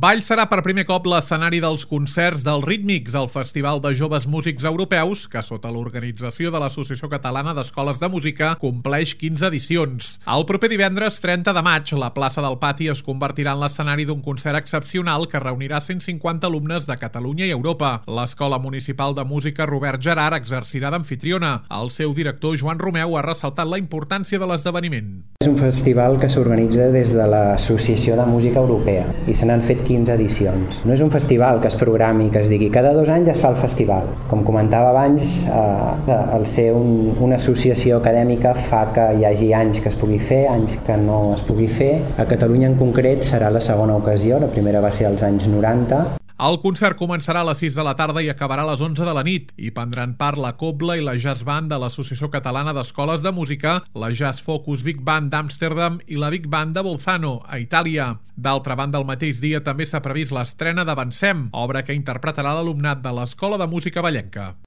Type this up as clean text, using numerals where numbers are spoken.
Valls serà per primer cop l'escenari dels concerts del Rítmics, el Festival de Joves Músics Europeus, que sota l'organització de l'Associació Catalana d'Escoles de Música compleix 15 edicions. El proper divendres 30 de maig, la plaça del Pati es convertirà en l'escenari d'un concert excepcional que reunirà 150 alumnes de Catalunya i Europa. L'Escola Municipal de Música Robert Gerard exercirà d'amfitriona. El seu director, Joan Romeu, ha ressaltat la importància de l'esdeveniment. És un festival que s'organitza des de l'Associació de Música Europea i se n'han fet 15 edicions. No és un festival que es programi, que es digui cada 2 anys es fa el festival. Com comentava abans, el ser una associació acadèmica fa que hi hagi anys que es pugui fer, anys que no es pugui fer. A Catalunya en concret serà la segona ocasió, la primera va ser als anys 90. El concert començarà a les 6 de la tarda i acabarà a les 11 de la nit. Hi prendran part la Cobla i la Jazz Band de l'Associació Catalana d'Escoles de Música, la Jazz Focus Big Band d'Amsterdam i la Big Band de Bolzano, a Itàlia. D'altra banda, el mateix dia també s'ha previst l'estrena d'Avancem, obra que interpretarà l'alumnat de l'Escola de Música Vallenca.